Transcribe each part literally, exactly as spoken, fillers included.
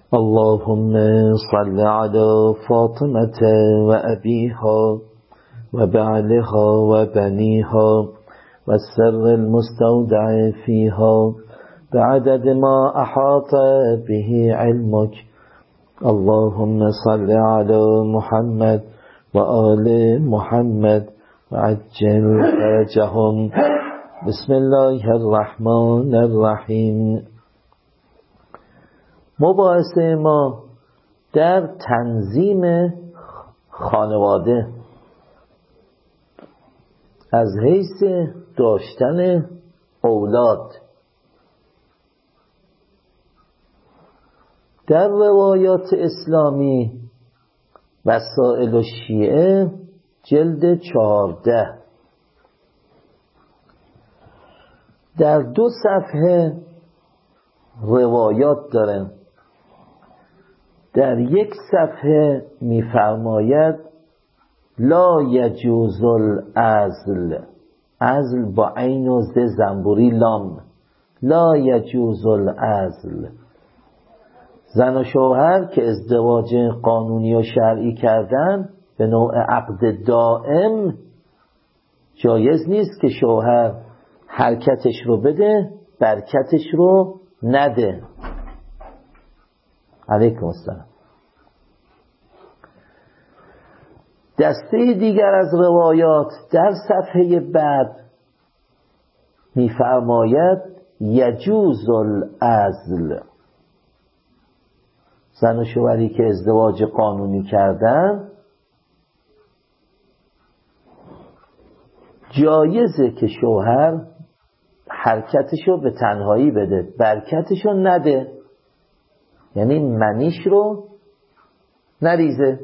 اللهم صل على فاطمة وأبيها وبعلها وبنيها والسر المستودع فيها بعدد ما أحاط به علمك. اللهم صل على محمد وآل محمد وعجل فرجهم. بسم الله الرحمن الرحیم. مباحثه ما در تنظیم خانواده از حیث داشتن اولاد. در روایات اسلامی وسائل الشیعه جلد چهارده در دو صفحه روایات دارن. در یک صفحه می‌فرماید لا یجوز العزل، عزل با عین و ز زنبوری لام، لا یجوز العزل. زن و شوهر که ازدواج قانونی و شرعی کردن به نوع عقد دائم، جایز نیست که شوهر حرکتش رو بده برکتش رو نده. علیکم السلام. دسته دیگر از روایات در صفحه بعد می‌فرماید یجوز العزل، زن و شوهری که ازدواج قانونی کردن جایزه که شوهر حرکتشو به تنهایی بده برکتشو نده، یعنی منیش رو نریزه.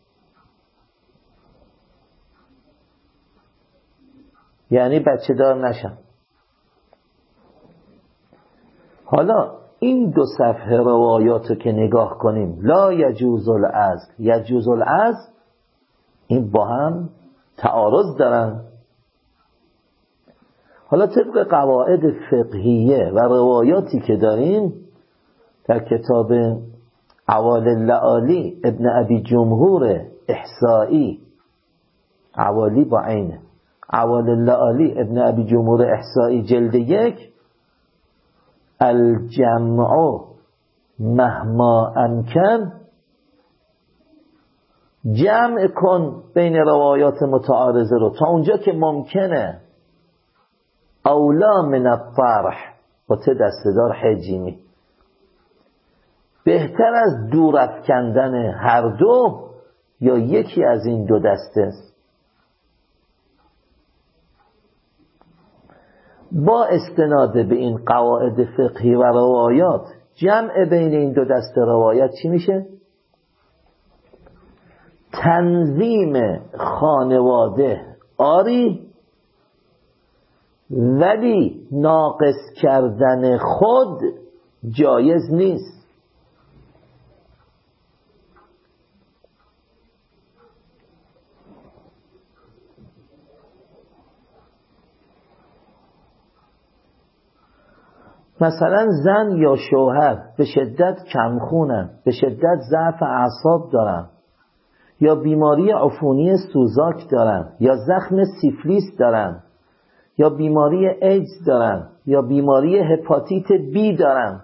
یعنی بچه دار نشن. حالا این دو صفحه روایاتو که نگاه کنیم، لا یجوز العزل، یجوز العزل، این با هم تعارض دارن. حالا طبق قواعد فقهیه و روایاتی که داریم در کتاب عوال اللآلی ابن ابی جمهور احصایی، عوالی با عینه، عوال اللآلی ابن ابی جمهور احصایی جلد یک، الجمع مهما امکن، جمع کن بین روایات متعارضه رو تا اونجا که ممکنه، اولا من الطرح، با ته دستدار حجیمی، بهتر از دور افکندن هر دو یا یکی از این دو دسته است. با استناد به این قواعد فقهی و روایات، جمع بین این دو دسته روایات چی میشه؟ تنظیم خانواده آری، ولی ناقص کردن خود جایز نیست. مثلا زن یا شوهر به شدت کمخونن، به شدت ضعف اعصاب دارن، یا بیماری عفونی سوزاک دارن، یا زخم سیفلیس دارن، یا بیماری ایدز دارن، یا بیماری هپاتیت بی دارن.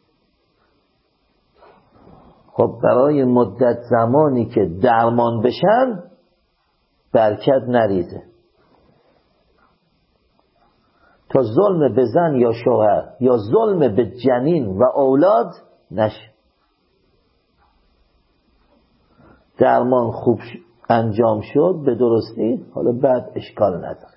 خب برای مدت زمانی که درمان بشن برکت نریزه تا ظلم به زن یا شوهر یا ظلم به جنین و اولاد نشه. درمان خوب انجام شد به درستی، حالا بعد اشکال نداره.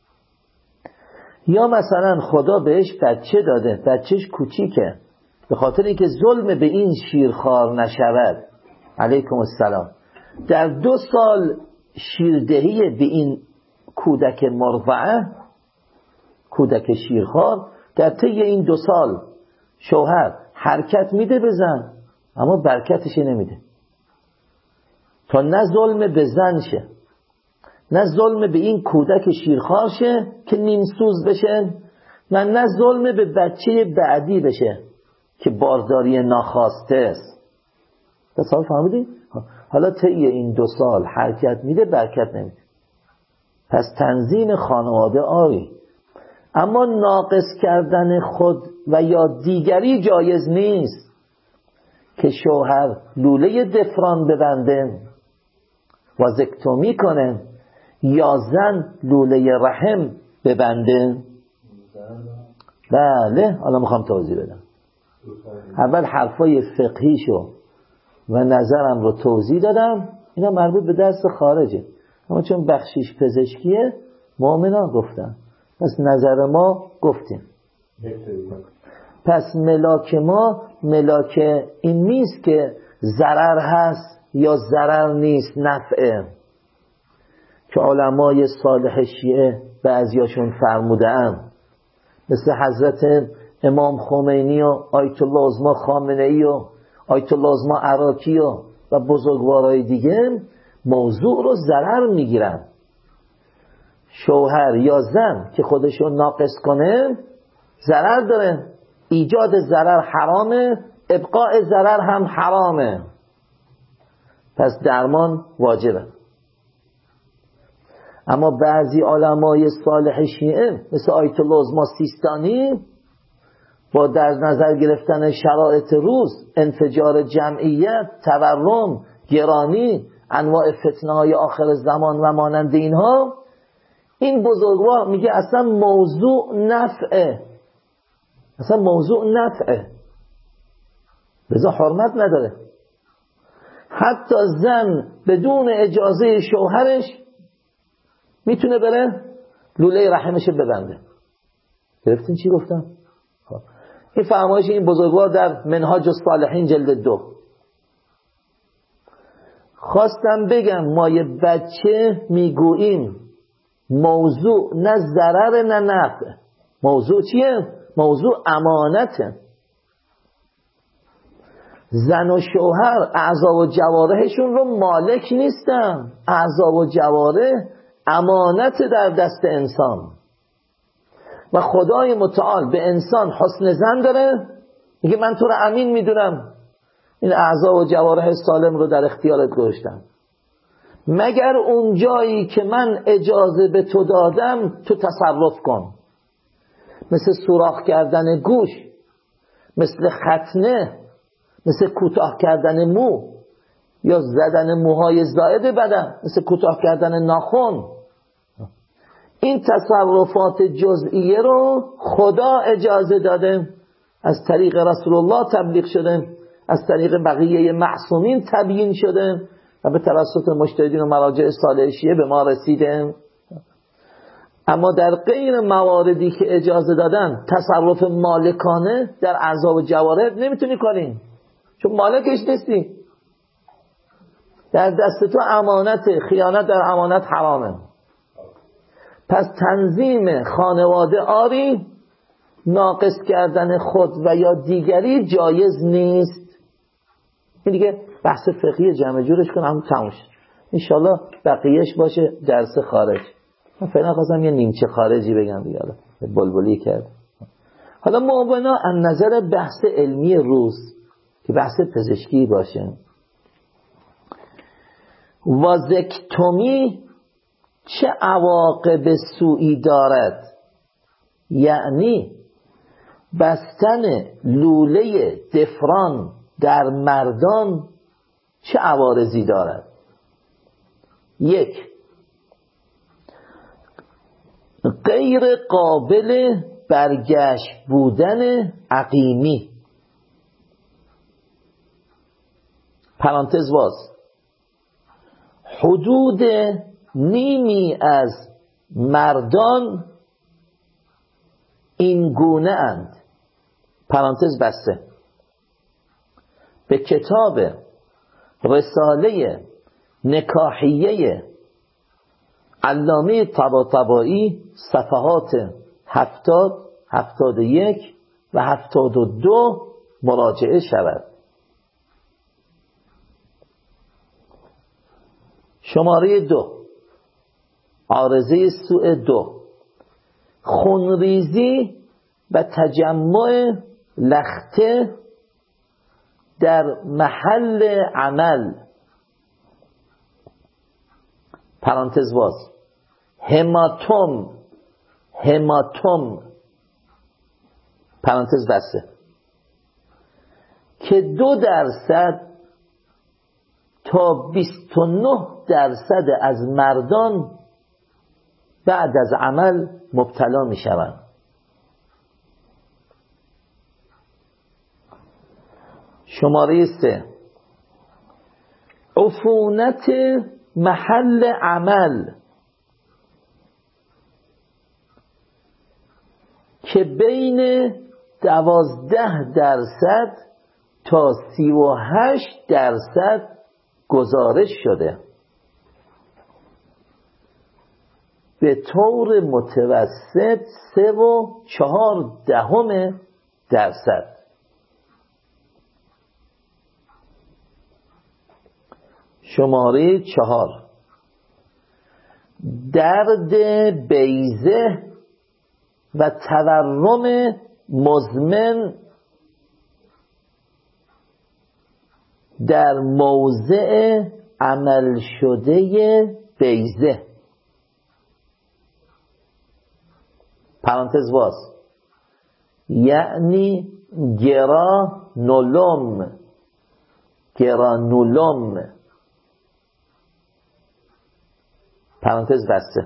یا مثلا خدا بهش بچه داده، بچهش کوچیکه، به خاطر اینکه ظلم به این شیرخوار نشود، علیکم السلام، در دو سال شیردهی به این کودک مرضعه، کودک شیرخوار، در طی این دو سال شوهر حرکت میده به زن اما برکتش نمیده، تا نه ظلم به زن شه نه ظلم به این کودک شیرخوار شه که نیمسوز بشه، و نه ظلم به بچه بعدی بشه که بارداری ناخواسته است. تصور فهمیدی؟ حالا طی این دو سال حرکت میده برکت نمیده. پس تنظیم خانواده آری، اما ناقص کردن خود و یا دیگری جایز نیست که شوهر لوله دفران ببنده وازکتومی کنه یا زن لوله رحم ببنده. بله حالا میخوام توضیح بدم. اول حرفای فقهیشو و نظرم رو توضیح دادم، اینا مربوط به درس خارجه، اما چون بخشیش پزشکیه مؤمنان گفتن، پس نظر ما گفتیم. پس ملاک ما ملاک این نیست که ضرر هست یا ضرر نیست، نفعه که علمای صالح شیعه بعضیاشون فرمودن، مثل حضرت امام خمینی و آیت الله عظما خامنه‌ای و آیت الله عظما عراقی و و بزرگوارای دیگه، موضوع رو ضرر میگیرن. شوهر یا زن که خودشو ناقص کنه ضرر داره، ایجاد ضرر حرامه، ابقاء ضرر هم حرامه، پس درمان واجبه. اما بعضی علمای صالح شیعه مثل آیت الله عظما سیستانی با در نظر گرفتن شرایط روز، انفجار جمعیت، تورم، گرانی، انواع فتنه های آخر زمان و مانند اینها، این بزرگوار میگه اصلا موضوع نفعه، اصلا موضوع نفعه، لذا حرمت نداره. حتی زن بدون اجازه شوهرش میتونه بره لوله رحمش ببنده. گرفتین چی گفتم؟ این فرمایش این بزرگوار در منهاج الصالحین جلد دو. خواستم بگم ما یه بچه میگوییم موضوع نه ضرر نه نفع. موضوع چیه؟ موضوع امانته. زن و شوهر اعضا و جوارحشون رو مالک نیستن، اعضا و جوارح امانت در دست انسان و خدای متعال به انسان حسن ظن داره، میگه من تو رو امین میدونم، این اعضا و جوارح سالم رو در اختیارت گذاشتم، مگر اون جایی که من اجازه به تو دادم تو تصرف کن، مثل سوراخ کردن گوش، مثل ختنه، مثل کوتاه کردن مو یا زدن موهای زائد بدن، مثل کوتاه کردن ناخن. این تصرفات جزئیه رو خدا اجازه داده، از طریق رسول الله تبلیغ شده، از طریق بقیه معصومین تبیین شده و به توسط مجتهدین و مراجع صالح شیعه به ما رسیده. اما در غیر مواردی که اجازه دادن تصرف مالکانه در اعضا و جوارح نمیتونی کنی، چون مالکش نیستی، در دست تو امانت، خیانت در امانت حرامه. پس تنظیم خانواده آری، ناقص کردن خود و یا دیگری جایز نیست. این دیگه بحث فقهی جمع جورش کنم تموم شد. انشالله بقیهش باشه درس خارج. من فعلا خواستم یه نیمچه خارجی بگم دیگه، بلبلی کرد. حالا موبنا از نظر بحث علمی روز که بحث پزشکی باشه، وازکتومی چه عواقب سوئی دارد؟ یعنی بستن لوله دفران در مردان چه عوارضی دارد؟ یک، غیر قابل برگشت بودن عقیمی. پرانتز باز، حدود نیمی از مردان این گونه اند. پرانتز بسته. به کتاب رساله نکاحیه علامه طباطبایی صفحات هفتاد، هفتاد و یک و هفتاد و دو مراجعه شود. شماره دو، عارضه سوء دو، خونریزی و تجمع لخته در محل عمل پرانتز باز هماتوم هماتوم پرانتز بسته که دو درصد تا بیست و نه درصد از مردان بعد از عمل مبتلا می شوند. شماره سه عفونت محل عمل که بین دوازده درصد تا سی و هشت درصد گزارش شده، به طور متوسط سه و چهار دهم درصد. شماره چهار درد بیضه و تورم مزمن در موضع عمل شده بیضه پرانتز باز یعنی گرانولوم گرانولوم پرانتز بسته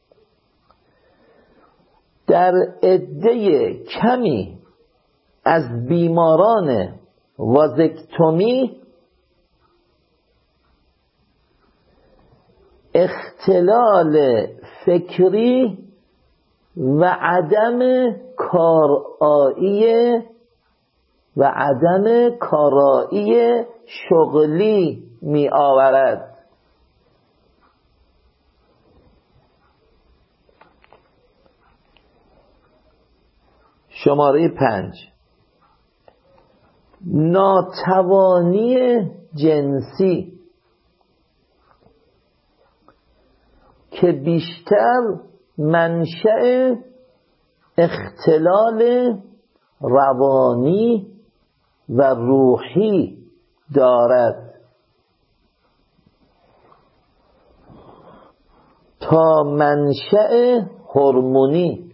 در عده کمی از بیماران وازکتومی اختلال فکری و عدم کارایی و عدم کارایی شغلی می آورد. شماره پنج ناتوانی جنسی که بیشتر منشأ اختلال روانی و روحی دارد تا منشأ هورمونی،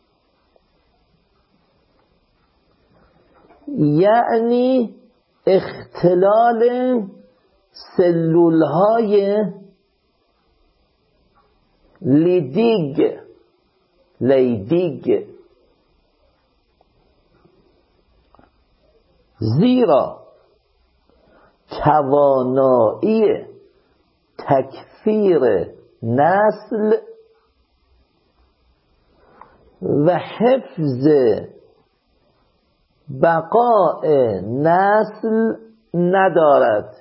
یعنی اختلال سلولهای لیدیگ لیدیگ زیرا توانایی تکثیر نسل و حفظ بقاء نسل ندارد.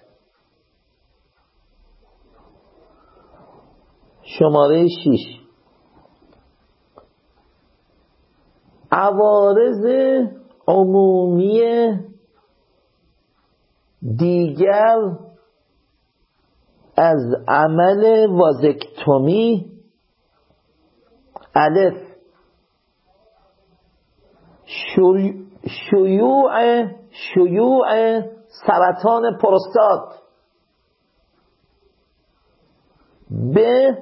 شماره شش عوارض عمومی دیگر از عمل وازکتومی: الف شیوع شیوع سرطان پروستات، ب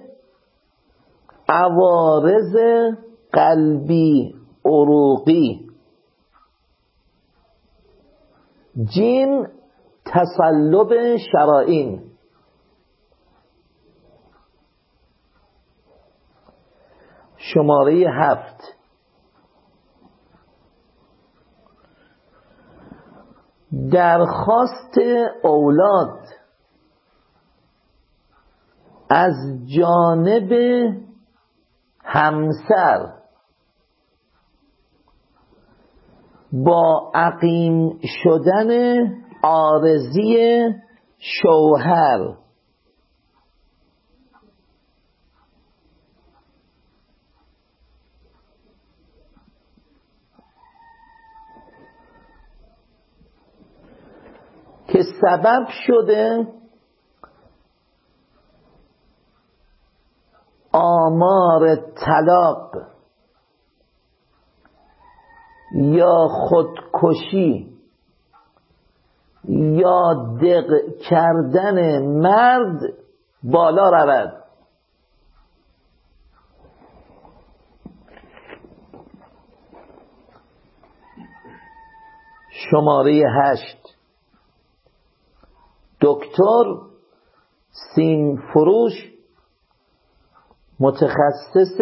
عوارض قلبی عروقی، جیم تصلب شرائین. شماره هفت درخواست اولاد از جانب همسر با عقیم شدن عارضی شوهر، که سبب شده آمار طلاق یا خودکشی یا دق کردن مرد بالا رود. شماره هشت، دکتر سیم فروش، متخصص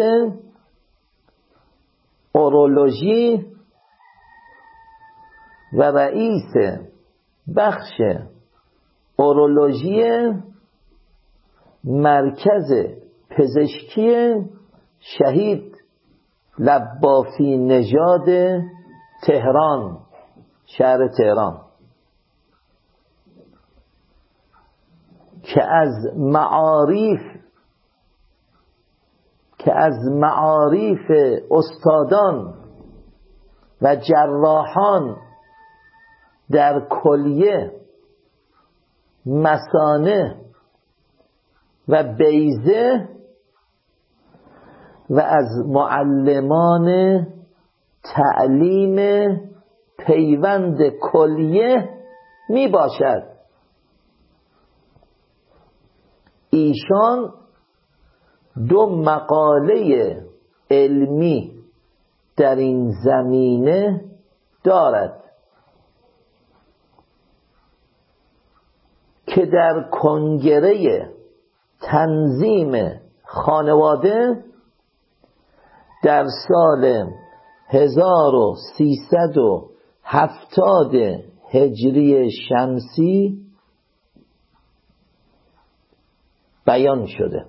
اورولوژی و رئیس بخش اورولوژی مرکز پزشکی شهید لبافی نژاد تهران، شهر تهران، که از معارف که از معارف استادان و جراحان در کلیه، مثانه و بیضه و از معلمان تعلیم پیوند کلیه می باشد. ایشان دو مقاله علمی در این زمینه دارد که در کنگره تنظیم خانواده در سال هزار و سیصد و هفتاد هجری شمسی بیان شده.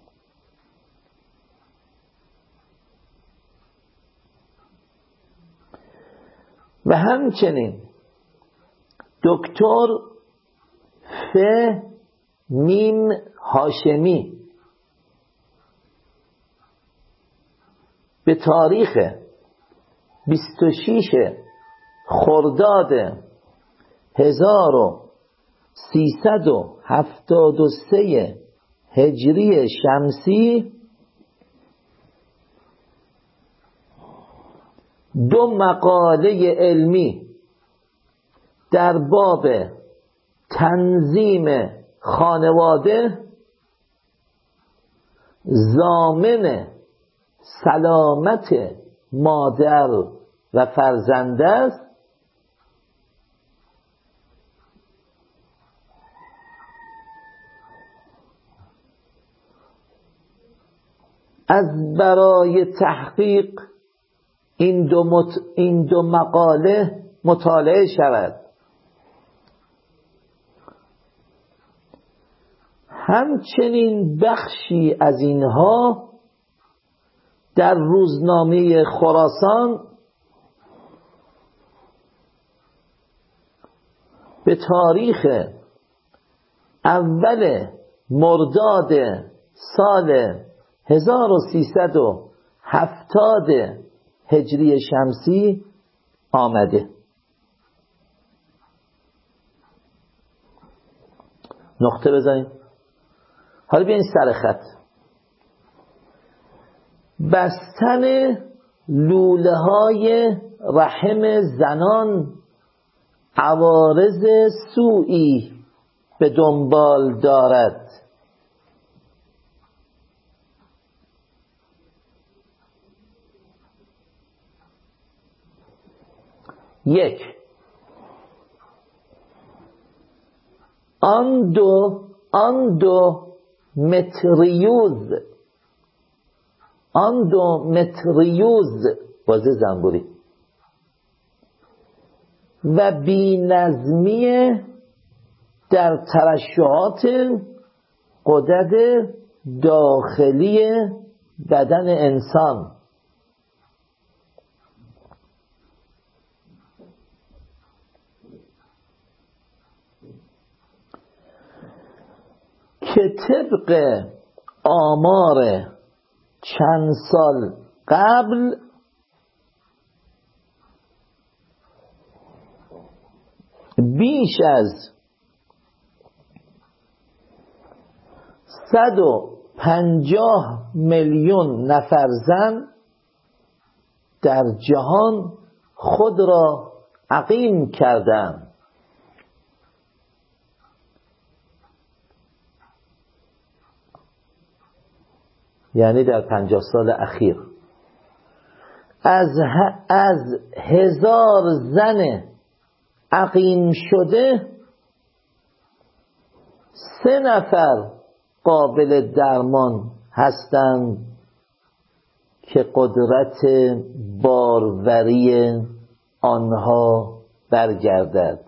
و همچنین دکتر ف میم هاشمی به تاریخ بیست و شش خرداد هزار و سیصد و هفتاد و سه هجری شمسی دو مقاله علمی در باب تنظیم خانواده ضامن سلامت مادر و فرزند است از برای تحقیق این دو, مت... این دو مقاله مطالعه شود. همچنین بخشی از اینها در روزنامه خراسان به تاریخ اول مرداد سال هزار و سیصد و هفتاد هجری شمسی آمده. نقطه بزنید. حالا بیاین سر خط. بستن لوله های رحم زنان عوارض سوئی به دنبال دارد. یک، آن دو آن دو متریوز آن دو متریوز بازه زنبوری و بی‌نظمی در ترشحات غدد داخلی بدن انسان که طبق آمار چند سال قبل بیش از صد و پنجاه میلیون نفر زن در جهان خود را عقیم کردند. یعنی در پنجاه سال اخیر از, از هزار زن عقیم شده سه نفر قابل درمان هستند که قدرت باروری آنها برگردد.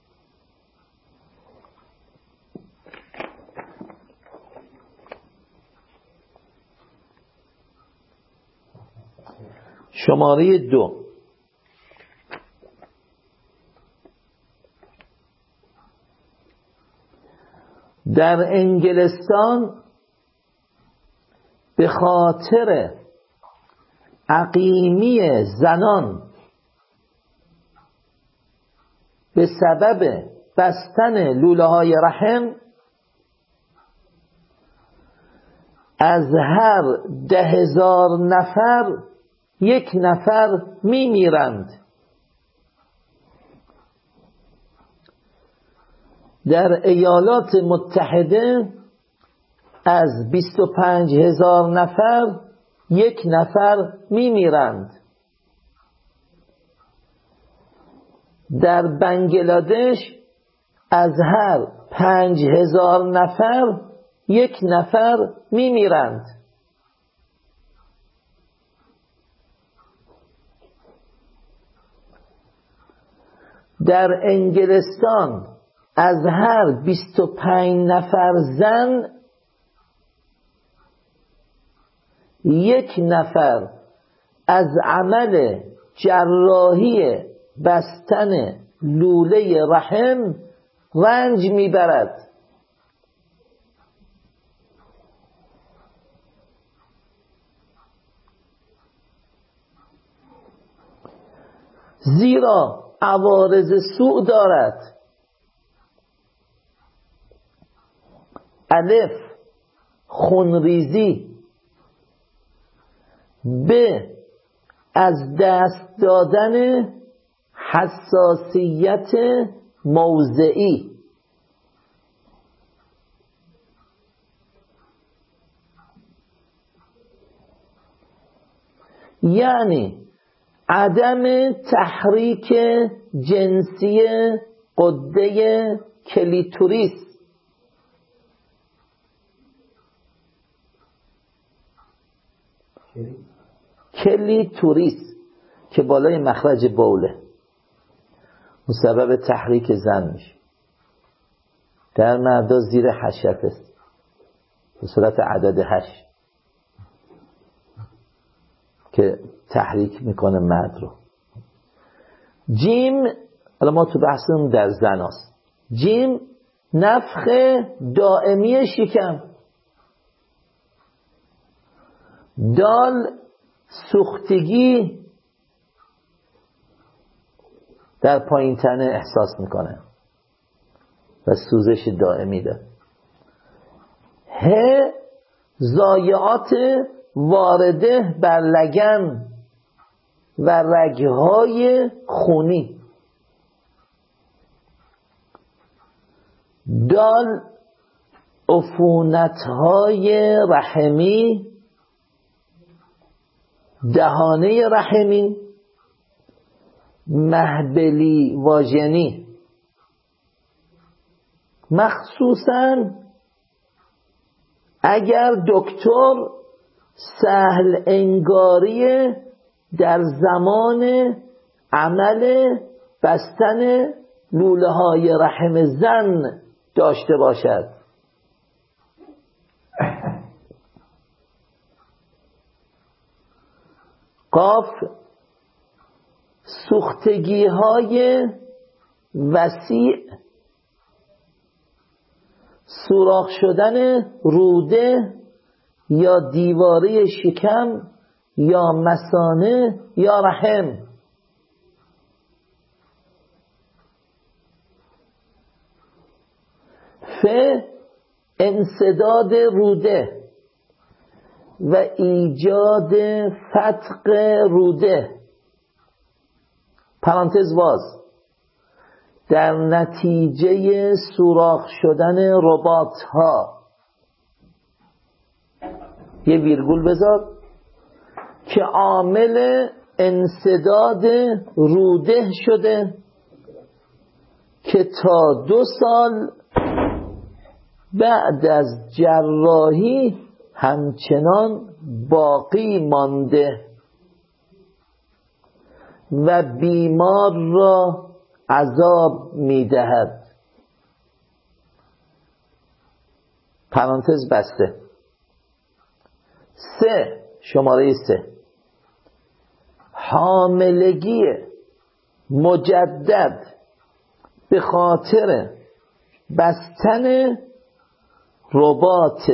شماره دو، در انگلستان به خاطر عقیمی زنان به سبب بستن لوله های رحم از هر ده هزار نفر یک نفر می میرند. در ایالات متحده از بیست و پنج هزار نفر یک نفر می میرند. در بنگلادش از هر پنج هزار نفر یک نفر می میرند. در انگلستان از هر بیست و پنج نفر زن یک نفر از عمل جراحی بستن لوله رحم رنج میبرد. زیرا عوارض سوء دارد. الف، خونریزی. ب، از دست دادن حساسیت موضعی. یعنی عدم تحریک جنسی غده کلیتوریس. کلیتوریس که بالای مخرج بوله، مسبب تحریک زن میشه. در مردا زیر هشت است، به صورت عدد هشت که تحریک میکنه مرد رو. جیم، حالا ما تو بحثمون در زن هست. جیم، نفخ دائمی شکم. دال، سوختگی در پایین تنه احساس میکنه و سوزش دائمی داره. ه، ضایعات وارده بر لگن و رگهای خونی. دال، عفونتهای رحمی، دهانه رحمی، مهبلی واژنی. مخصوصاً اگر دکتر سهل انگاری در زمان عمل بستن لوله های رحم زن داشته باشد. قاف، سوختگی های وسیع، سوراخ شدن روده یا دیواره شکم یا مثانه یا رحم. ف، انسداد روده و ایجاد فتق روده پرانتز باز در نتیجه سوراخ شدن رباط ها. یه ویرگول بذار، که عامل انسداد روده شده که تا دو سال بعد از جراحی همچنان باقی مانده و بیمار را عذاب میدهد. پرانتز بسته. سه، شماره سه، حاملگی مجدد به خاطر بستن رباط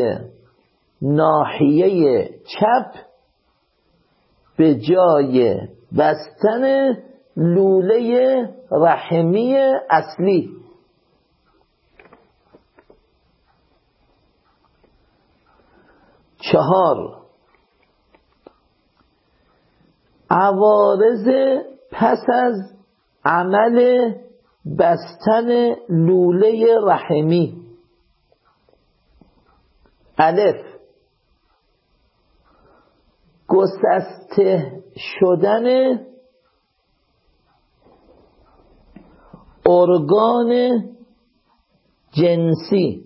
ناحیه چپ به جای بستن لوله رحمی اصلی. چهار، عوارض پس از عمل بستن لوله رحمی. الف، گسسته شدن ارگان جنسی.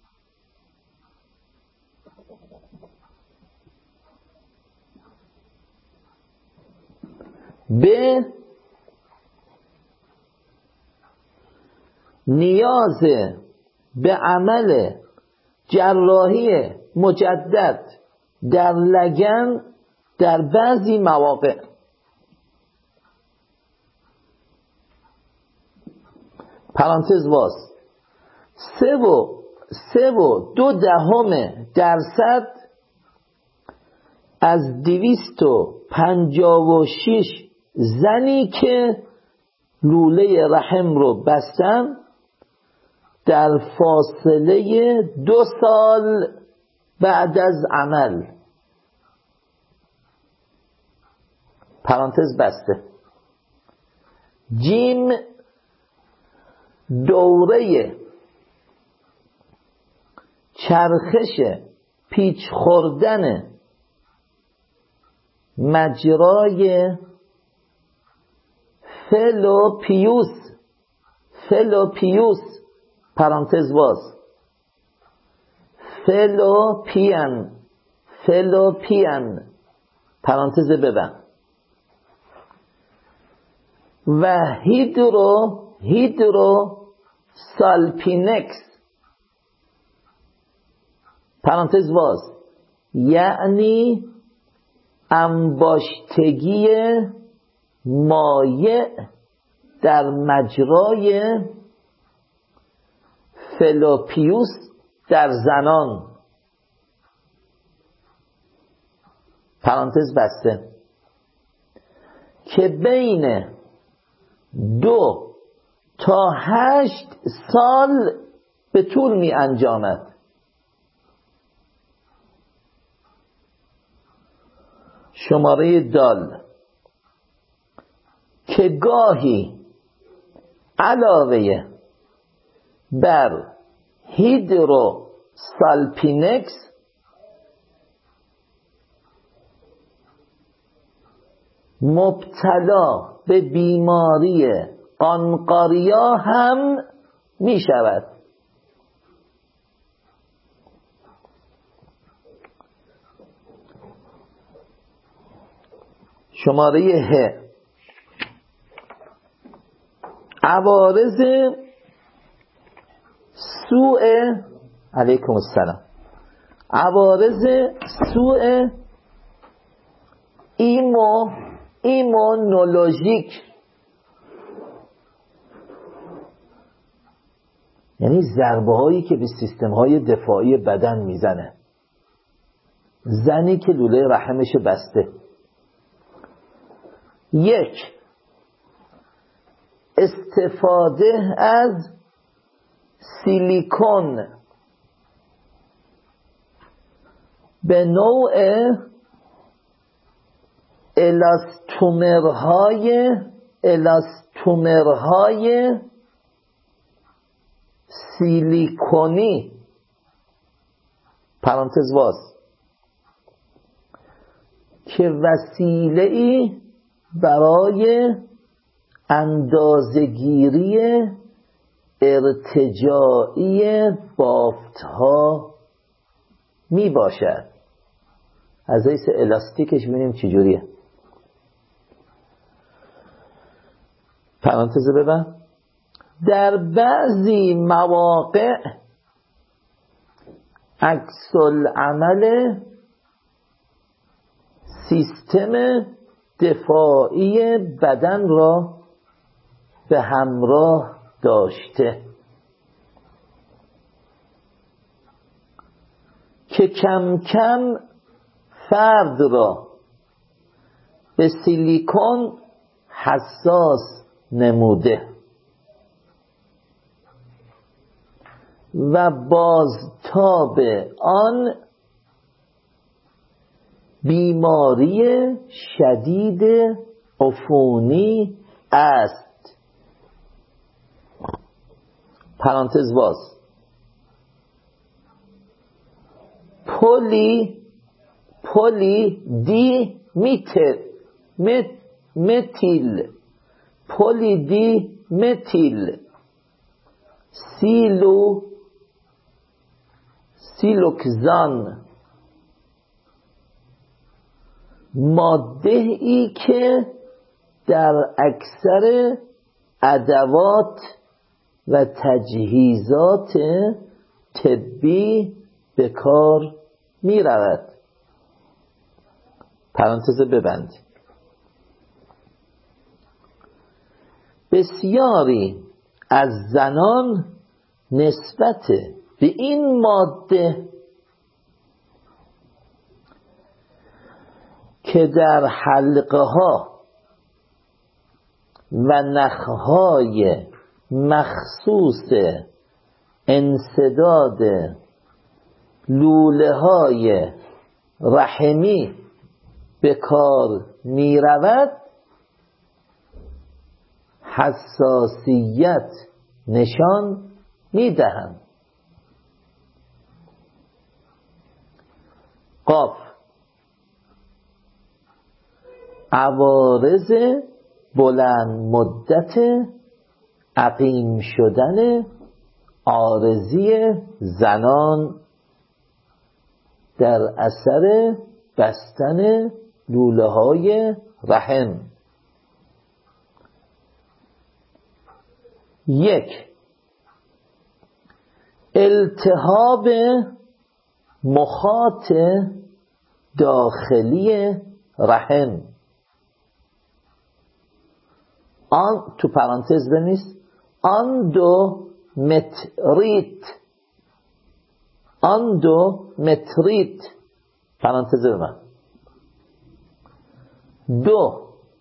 ب، نیاز به عمل جراحی مجدد در لگن در بعضی مواقع. پرانتز باز. سه و سه و دو دهم درصد از دویست و پنجاه و شش زنی که لوله رحم رو بستن در فاصله دو سال بعد از عمل. پرانتز بسته. جیم، دوره چرخش پیچ خوردن مجرای فلوپیوس. فلوپیوس پرانتز باز. فلوپیان فلوپیان پرانتز ببند. و هیدرو هیدرو سالپینکس پرانتز باز، یعنی انباشتگی مایع در مجرای فلوپیوس در زنان. پرانتز بسته. که بین دو تا هشت سال به طول می انجامد. شماره دال، که گاهی علاوه بر هیدرو سالپینکس مبتلا به بیماری قانقاریا هم می شود. شماره ه، عوارض سوء علیکم السلام عوارض سوء ایمو ایمونولوژیک، یعنی ضربه هایی که به سیستم های دفاعی بدن میزنه. زنی که لوله رحمش بسته. یک، استفاده از سیلیکون به نوع الاستومرهای الاستومرهای سیلیکونی. پرانتز باز. که وسیله‌ای برای اندازه‌گیری ارتجاعی بافت‌ها می باشد. از حیث الاستیکش ببینیم چجوریه. پرانتز ببند. در بعضی مواقع عکس العمل سیستم دفاعی بدن را به همراه داشته که کم کم فرد را به سیلیکون حساس نموده و بازتاب آن بیماری شدید عفونی است. پرانتز باز. پلی پلی دی میتل مت متیل پلی دی متیل سیلو سیلوکزان، ماده ای که در اکثر ادوات و تجهیزات طبی به کار می رود. پرانتز ببند. بسیاری از زنان نسبت به این ماده که در حلقه ها و نخ های مخصوص انسداد لوله های رحمی به کار می رود حساسیت نشان می دهند. قاف. عوارض بلند مدت عقیم شدن عارضی زنان در اثر بستن لوله های رحم. یک، التهاب مخاط داخلی رحم. آن تو پرانتز بنویس اندومتریت اندومتریت پرانتز ببند. دو،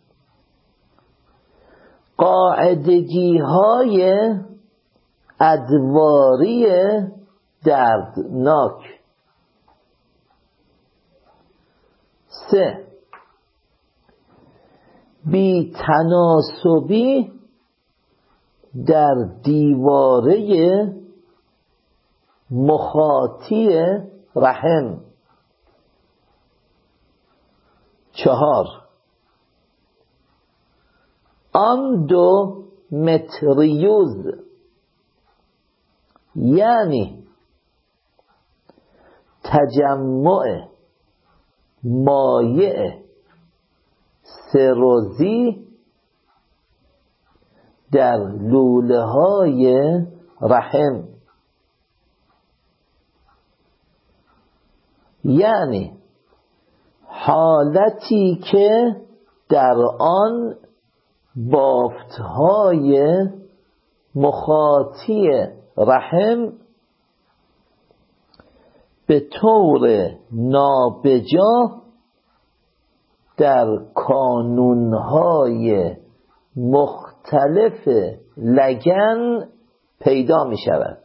قاعدگی های ادواری دردناک. سه، بی تناسبی در دیواره مخاطی رحم. چهار، اندومتریوز یعنی تجمع مایع سروزی در لوله های رحم، یعنی حالتی که در آن بافت‌های مخاطی رحم به طور نابجا در کانون‌های مختلف لگن پیدا می شود.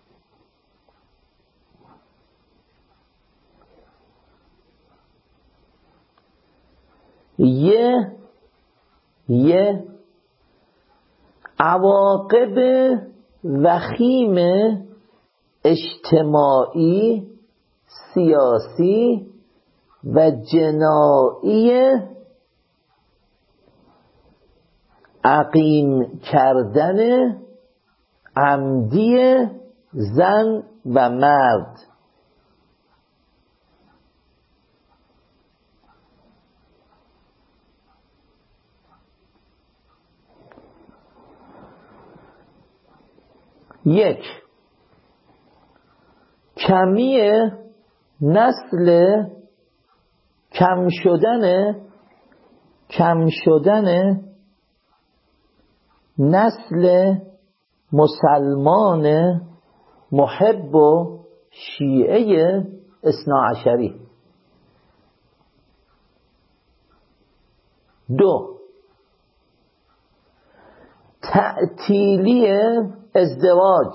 یه یه عواقب وخیم اجتماعی، سیاسی و جنایی عقیم کردن عمدی زن و مرد. یک، کمی نسل کم شدن کم شدن نسل مسلمان محب و شیعه اثنا عشری. دو، تعطیلی ازدواج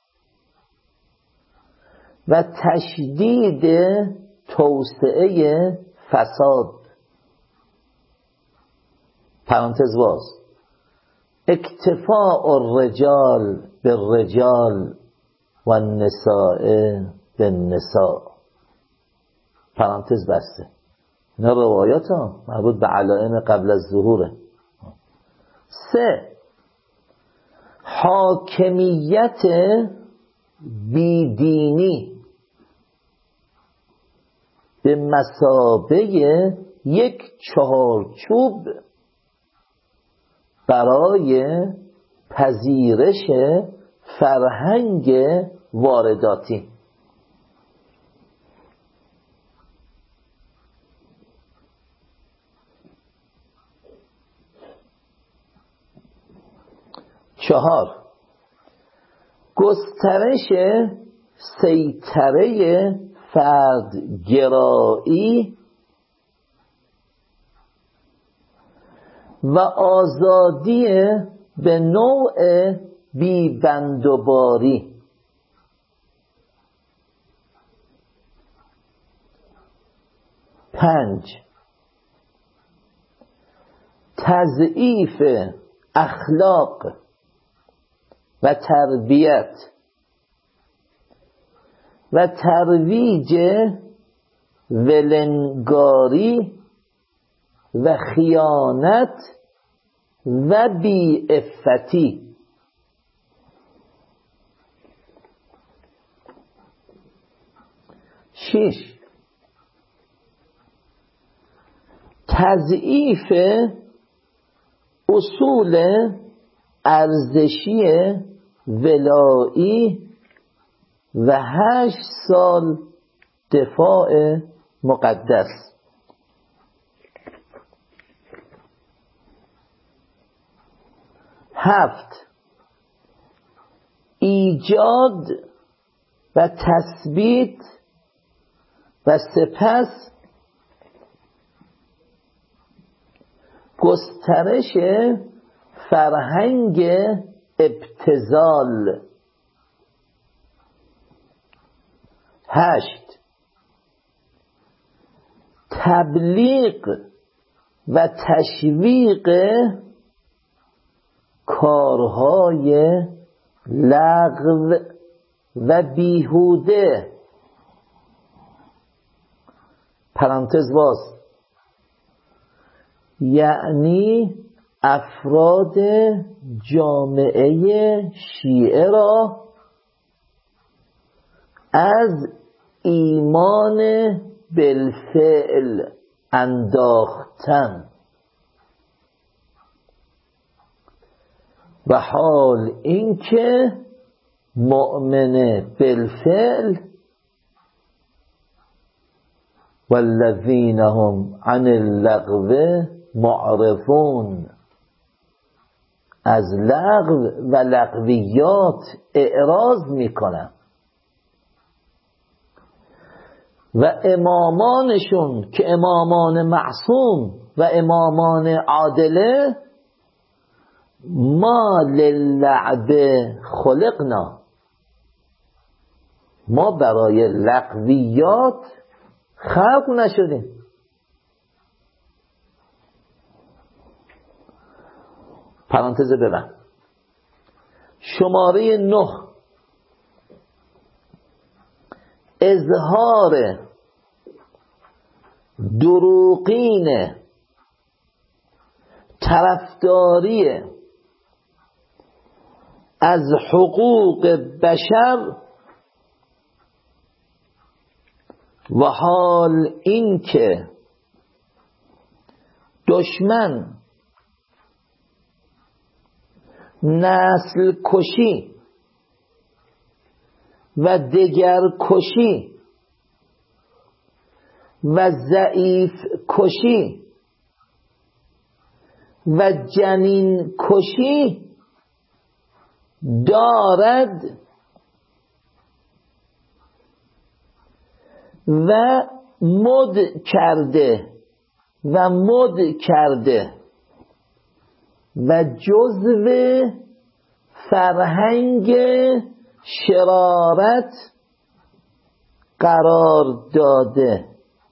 و تشدید توسعه فساد. پرانتز باز، اکتفاء الرجال بالرجال و النساء بالنساء. پرانتز بسته. اینا روایات ها مربوط به علائم قبل از ظهوره. سه، حاکمیت بیدینی به مثابه یک چهارچوب برای پذیرش فرهنگ وارداتی. چهار، گسترش سیطره فردگرایی و آزادی به نوع بیبندوباری. پنج، تضعیف اخلاق و تربیت و ترویج ولنگاری و خیانت و بی‌عفتی. شش، تضعیف اصول ارزشی ولایی و هشت سال دفاع مقدس. هفت، ایجاد و تثبیت و سپس گسترش فرهنگ ابتذال. هشت، تبلیغ و تشویق کارهای لغو و بیهوده. پرانتز باز، یعنی افراد جامعه شیعه را از ایمان بالفعل انداختن و حال اینکه مؤمن بالفعل والذین هم عن اللغو معرضون، از لغو و لغویات اعراض میکنن و امامانشون که امامان معصوم و امامان عادله ما للعب خلقنا، ما برای لغویات خلق نشدیم. پرانتز ببند. شماره نه، اظهار دروغین طرفداری از حقوق بشر و حال این که دشمن نسل کشی و دگر کشی و ضعیف کشی و جنین کشی دارد و مد کرده و مد کرده و جزو فرهنگ شرارت قرار داده.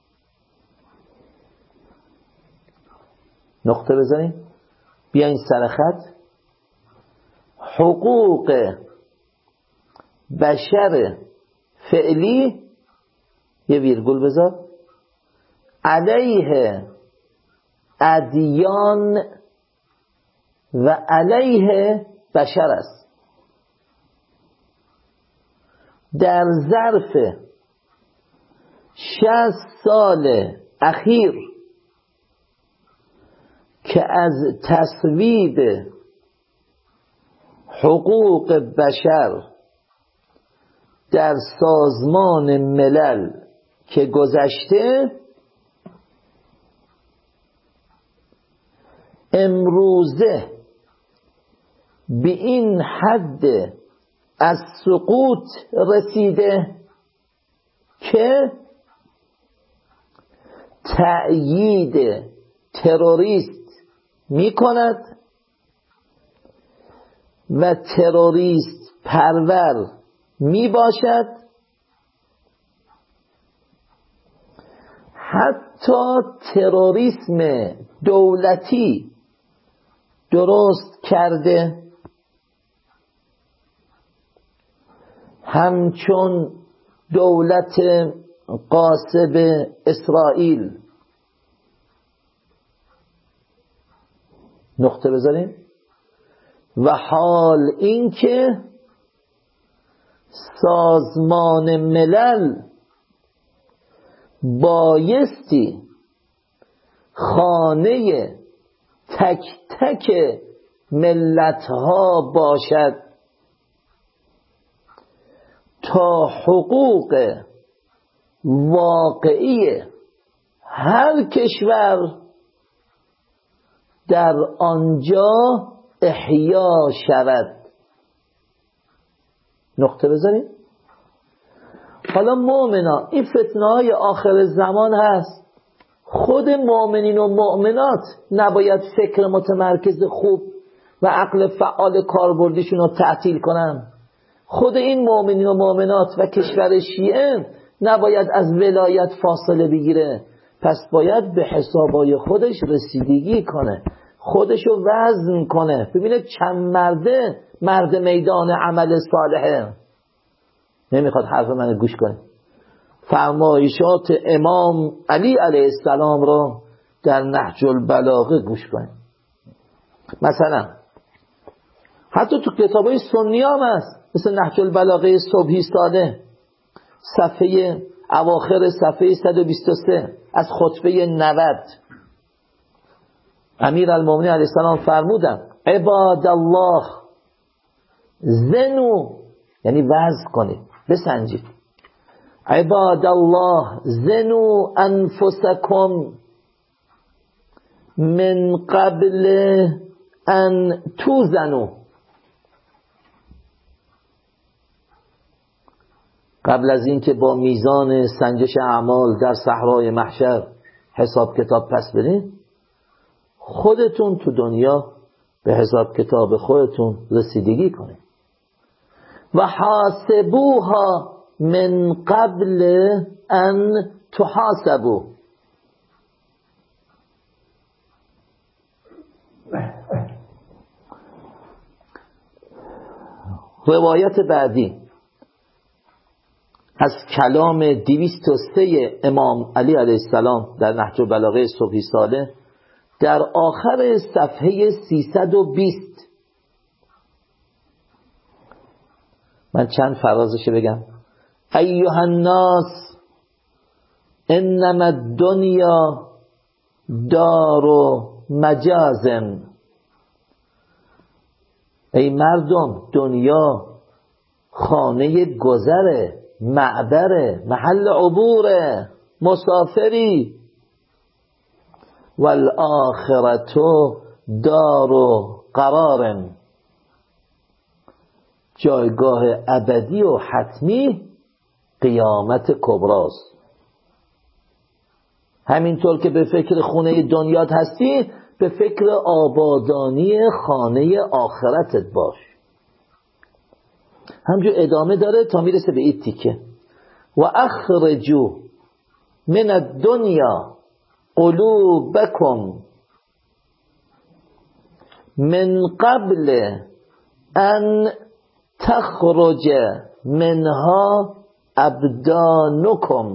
نقطه بزنیم، بیاین سر خط. حقوق بشر فعلی، یه ویرگول بذار، علیه ادیان و علیه بشر است. در ظرف شصت سال اخیر که از تصویب حقوق بشر در سازمان ملل که گذشته، امروزه به این حد از سقوط رسیده که تأیید تروریست می کند و تروریست پرور می باشد. حتی تروریسم دولتی درست کرده، همچون دولت غاصب اسرائیل. نقطه بذاریم. و حال اینکه سازمان ملل بایستی خانه تک تک ملت ها باشد تا حقوق واقعی هر کشور در آنجا احیا شود. نقطه بزنیم. حالا مؤمنا، این فتنه های آخر زمان هست. خود مؤمنین و مؤمنات نباید فکر متمرکز خوب و عقل فعال کاربردیشون رو تعطیل کنن. خود این مؤمنین و مؤمنات و کشور شیعه نباید از ولایت فاصله بگیره. پس باید به حسابای خودش رسیدگی کنه، خودشو وزن کنه، ببینه چند مرده مرد میدان عمل صالحه. نمیخواد حرف من گوش کنه. فرمایشات امام علی علیه السلام رو در نهج البلاغه گوش کنه. مثلا حتی تو کتابای سنی هم هست، مثل نهج البلاغه صبحی ساده، صفحه اواخر صفحه صد و بیست و سه از خطبه نود، امیر المومنین علیه السلام فرمودن عباد الله زنو، یعنی وزن کنید، بسنجید. عباد الله زنو انفسکم من قبل ان توزنو. قبل از این که با میزان سنجش اعمال در صحرای محشر حساب کتاب پس بدین، خودتون تو دنیا به حساب کتاب خودتون رسیدگی کنید. و حاسبوها من قبل ان تحاسبو. روایت بعدی از کلام دویست و سه امام علی علیه السلام در نهج البلاغه صبحی صالح در آخر صفحه سیصد و بیست. من چند فرازش بگم. ایها الناس انما الدنیا دار مجاز. ای مردم، دنیا خانه گذره، معبره، محل عبوره، مسافری. والآخرت دار قرار، جایگاه ابدی و حتمی قیامت کبراست. همینطور که به فکر خونه دنیات هستی، به فکر آبادانی خانه آخرتت باش. همجور ادامه داره تا میرسه به این تیکه. و اخرجو من الدنیا قلوبکم من قبل ان تخرج منها ابدانکم.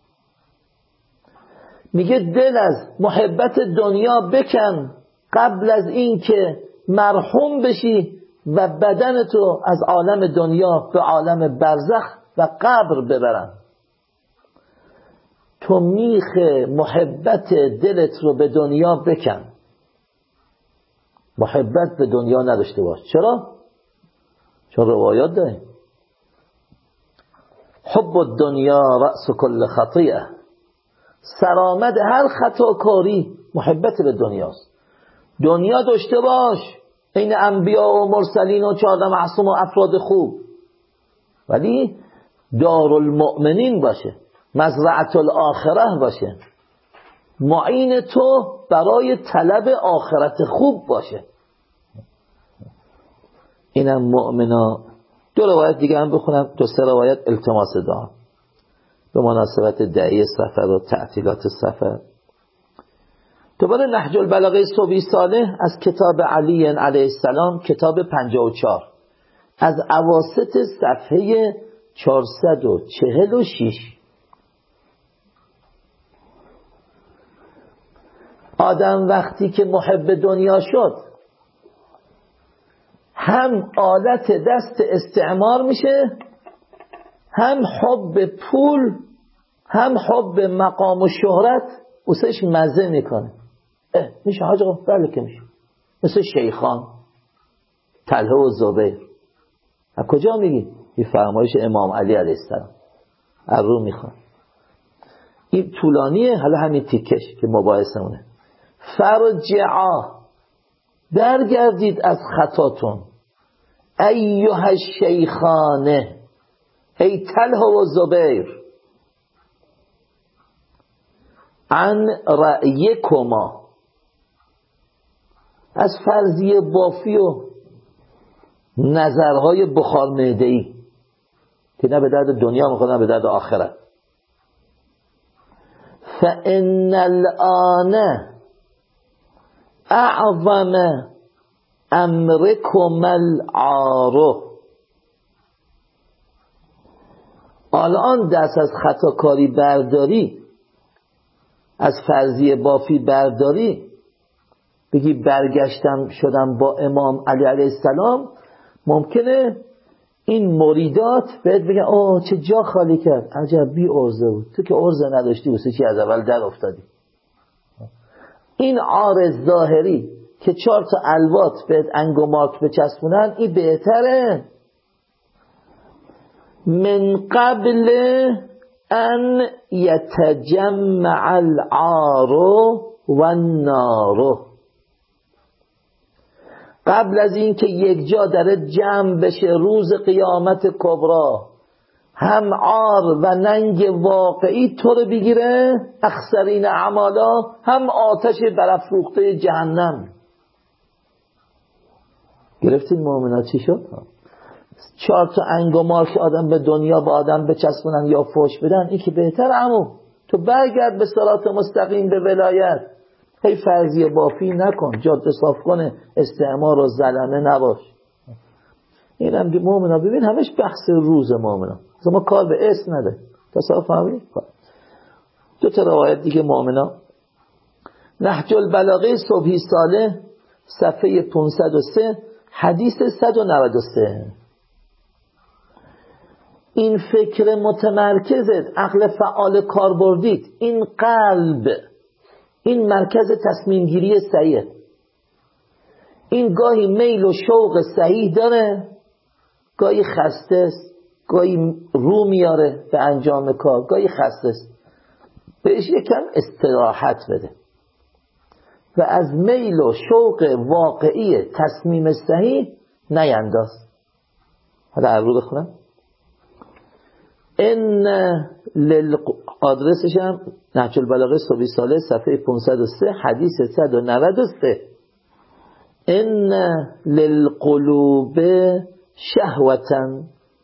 میگه دل از محبت دنیا بکن قبل از این که مرحوم بشی و بدنتو از عالم دنیا به عالم برزخ و قبر ببرن. تو میخ محبت دلت رو به دنیا بکن، محبت به دنیا نداشته باش. چرا؟ چون روایات داریم حب الدنیا رأس کل خطیئه، سرآمد هر خطاکاری محبت به دنیاست. دنیا داشته باش این انبیا و مرسلین و چهارده معصوم و افراد خوب، ولی دارالمؤمنین باشه، مزرعة الاخره باشه، معین تو برای طلب آخرت خوب باشه. اینم مؤمنا. دو روایت دیگه هم بخونم، دو سه روایت التماس دعا به مناسبت دعی سفر و تعطیلات سفر. دوباره نهج البلاغه صبحی صالح از کتاب علی علیه السلام، کتاب پنجاه و چهار، از اواسط صفحه چهارصد و چهل و شش. آدم وقتی که محب دنیا شد، هم آلت دست استعمار میشه، هم حب پول، هم حب مقام و شهرت اوسش مزه میکنه. اه میشه حاج آقا؟ بله که میشه. مثل شیخان طلحه و زبیر. از کجا میگی؟ این فرمایش امام علی علیه السلام. از رو میخوان. این طولانیه، حالا همین تیکش که مباحثمونه. فرجعا، برگردید از خطاتون. ایها الشیخانه، ای طلحه و زبیر، عن رأیکما، از فرضیه بافی و نظرهای بخار معده‌ای که نه به درد دنیا میخواد نه به درد آخرت. فإن الآن اعظم امرکم العار. الان دست از خطاکاری برداری، از فرضیه بافی برداری، بگی برگشتم شدم با امام علی علیه السلام، ممکنه این مریدات بهت بگن اوه چه جا خالی کرد، عجب بی ارزه بود، تو که ارزه نداشتی واسه چی از اول در افتادی. این عارض ظاهری که چهار تا الوات بهت انگ و مارک بچسبونن، این بهتره من قبل ان یتجمع العار و النار. قبل از این که یک جا در جمع بشه روز قیامت کبرا، هم عار و ننگ واقعی تو رو بگیره، اخسرین اعمالا، هم آتش برافروخته جهنم. گرفتین مومنا چی شد؟ چهار تا انگ و مارک آدم به دنیا با آدم بچسبونن یا فوش بدن، این که بهتر. عمو تو برگرد به صراط مستقیم، به ولایت. هی فرضیه بافی نکن، جاده صاف کنه، استعمار و ظلمه نباش. این هم که مؤمنا ببین همش بحث روز مؤمنا، ما کار به اسم نده. تصاف فهمید؟ دو تا روایت دیگه مؤمنا. نهج البلاغه صبحی صالح صفحه پانصد و سه حدیث صد و نود و سه. این فکر متمرکزت، عقل فعال کاربردیت، این قلب، این مرکز تصمیم گیری صحیح، این گاهی میل و شوق صحیح داره، گاهی خسته است، گاهی رو میاره به انجام کار، گاهی خسته است، بهش یکم استراحت بده و از میل و شوق واقعی تصمیم صحیح نینداز. حالا عرض بخونم. این لل آدرسش هم نهج البلاغه صبحی صالح صفحه پانصد و سه حدیث صد و نود و سه. این للقلوب شهوتا،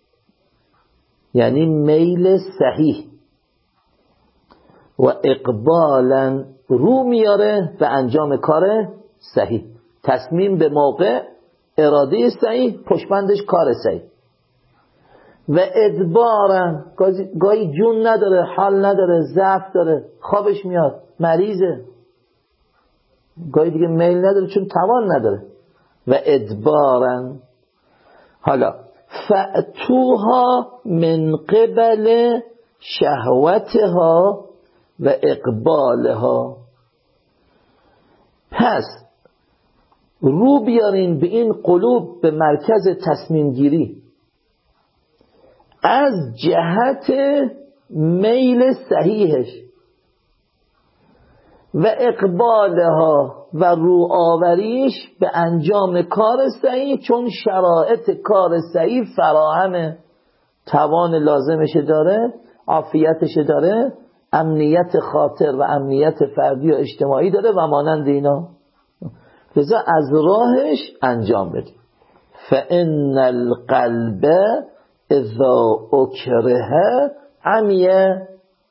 یعنی میل صحیح، و اقبالا رو میاره به انجام کار صحیح، تصمیم به موقع، اراده صحیح، پشمندش کار صحیح. و ادبارا گاهی جون نداره، حال نداره، ضعف داره، خوابش میاد، مریضه، گاهی دیگه میل نداره چون توان نداره. و ادبارا حالا فأتوها من قبل شهوتها و اقبالها، پس رو بیارین به این قلوب، به مرکز تصمیم گیری از جهت میل صحیحش و اقبالها و رو آوریش به انجام کار صحیح، چون شرایط کار صحیح فراهمه، توان لازمش داره، عافیتش داره، امنیت خاطر و امنیت فردی و اجتماعی داره و مانند اینا، لذا از راهش انجام بدیم. فإن القلب اذا اکره عمیه،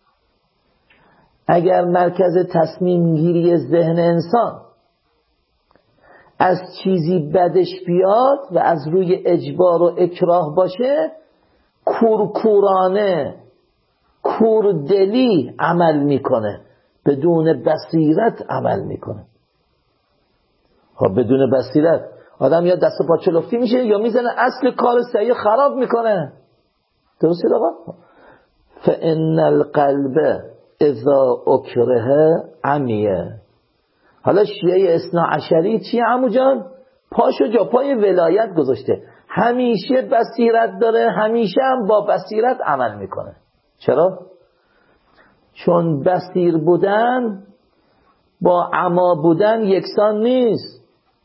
اگر مرکز تصمیم گیری ذهن انسان از چیزی بدش بیاد و از روی اجبار و اکراه باشه، کورکورانه، کوردلی عمل میکنه، بدون بصیرت عمل میکنه. خب بدون بصیرت آدم یا دست پا چلفتی میشه یا میزنه اصل کار صحیح خراب میکنه. درسته آقا؟ فإن القلب اذا اکره عمیه. حالا شیعه اثنا عشری چیه عمو جان؟ پاشو جا پای ولایت گذاشته، همیشه بصیرت داره، همیشه هم با بصیرت عمل میکنه. چرا؟ چون بصیر بودن با عما بودن یکسان نیست.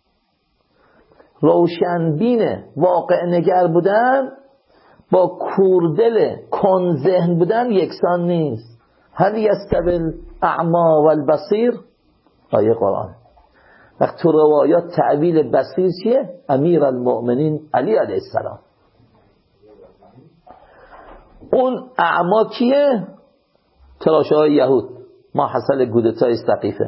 روشنبین واقع نگر بودن با کوردل کن ذهن بودن یکسان نیست. هل یستوی الاعمی والبصیر؟ آیه قرآن. وقت تو روایات تعبیل بصیر چیه؟ امیر المؤمنین علی علیه السلام. اون اعما کیه؟ تراشه های یهود، ما حصل گودتای سقیفه.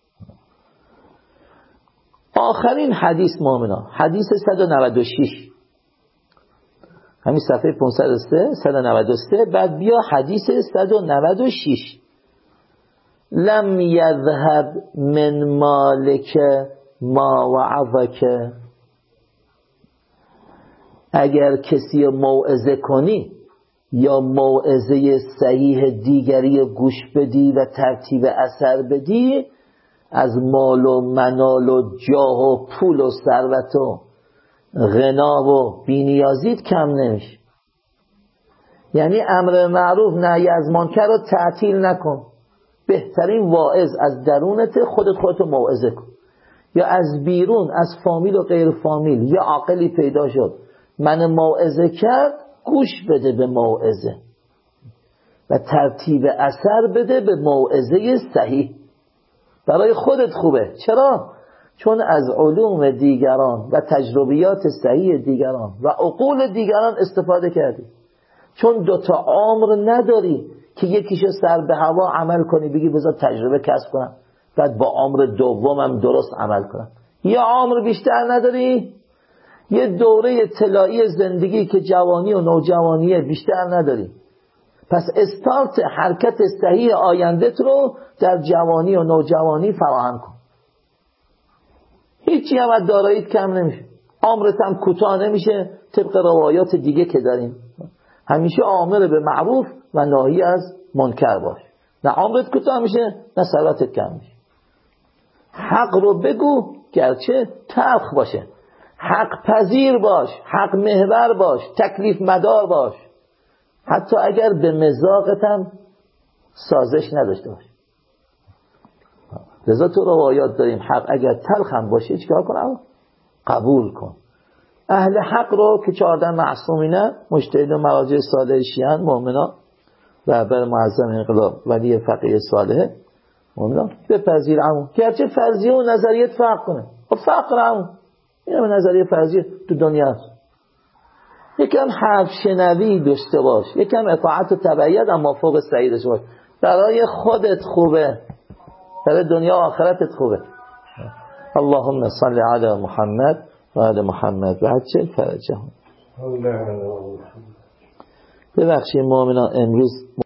آخرین حدیث مؤمنا، حدیث صد و نود و شش، همین صفحه پانصد و سه، صد و نود و سه. بعد بیا حدیث صد و نود و شش. لم یذهب من مالک ما وعظک، اگر کسی موعظه کنی یا موعظه صحیح دیگری گوش بدی و ترتیب اثر بدی، از مال و منال و جاه و پول و ثروت و غنا و بینیازیت کم نمیشه. یعنی امر معروف نهی از منکر رو تعطیل نکن. بهترین واعظ از درونت خودت خودتو موعظه کن، یا از بیرون از فامیل و غیر فامیل یا عاقلی پیدا شد من موعظه کرد، گوش بده به موعظه و ترتیب اثر بده به موعظه صحیح. برای خودت خوبه. چرا؟ چون از علوم دیگران و تجربیات صحیح دیگران و عقول دیگران استفاده کردی. چون دوتا عمر نداری که یکیشو سر به هوا عمل کنی بگی بذار تجربه کسب کنم بعد با عمر دومم درست عمل کنم. یا عمر بیشتر نداری یه دوره طلایی زندگی که جوانی و نوجوانیه بیشتر نداری. پس استارت حرکت صحیح آیندت رو در جوانی و نوجوانی فراهم کن. هیچی هم از داراییت کم نمیشه، عمرت هم کوتاه نمیشه. طبق روایات دیگه که داریم همیشه آمر به معروف و ناهی از منکر باش. نه عمرت کوتاه میشه نه ثروتت کم میشه. حق رو بگو گرچه تلخ باشه، حق پذیر باش، حق محور باش، تکلیف مدار باش، حتی اگر به مذاقت هم سازش نداشته باش. لذا تو روایات داریم حق اگر تلخ هم باشه چیکار کنم؟ قبول کن. اهل حق رو که چهارده معصومینه، مجتهد و مراجع صالح شیعان، مؤمنان، رهبر معظم انقلاب ولی فقیه صالح مؤمنان، بپذیر عمو، گرچه فرضیه و نظریت فرق کنه. خب فرق کنه عمو، این هم نظریه فرضیه تو دنیا هست. یکم حرف شنوی داشته باش، یکم اطاعت و تبعیت، اما فوق سعیدش باش. برای خودت خوبه، برای دنیا و آخرتت خوبه. اللهم صل علی محمد و علی محمد و عجل فرجهم. ببخشید مؤمنان امروز